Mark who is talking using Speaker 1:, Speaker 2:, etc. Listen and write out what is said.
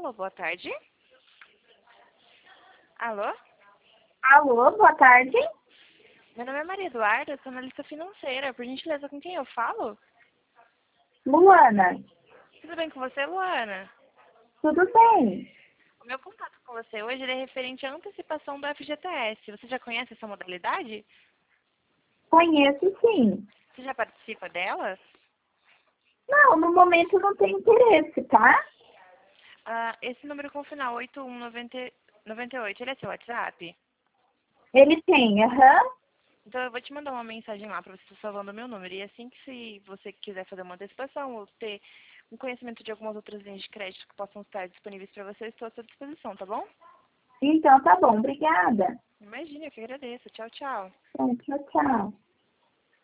Speaker 1: Alô, boa tarde. Alô?
Speaker 2: Alô, boa tarde.
Speaker 1: Meu nome é Maria Eduarda, eu sou analista financeira. Por gentileza, com quem eu falo?
Speaker 2: Luana,
Speaker 1: Tudo bem com você, Luana?
Speaker 2: tudo bem?
Speaker 1: O meu contato com você hoje ele é referente à antecipação do FGTS. Você já conhece essa modalidade?
Speaker 2: Conheço sim.
Speaker 1: Você já participa dela?
Speaker 2: Não, no momento não tem interesse, tá?
Speaker 1: Esse número com o final 8198, ele é seu WhatsApp?
Speaker 2: Ele tem, aham.
Speaker 1: Então eu vou te mandar uma mensagem lá para você estar salvando o meu número. E assim que se você quiser fazer uma antecipação ou ter um conhecimento de algumas outras linhas de crédito que possam estar disponíveis para você, eu estou à sua disposição, tá bom?
Speaker 2: Então tá bom, obrigada.
Speaker 1: Imagina, eu que agradeço. Tchau, tchau.
Speaker 2: Tchau, tchau.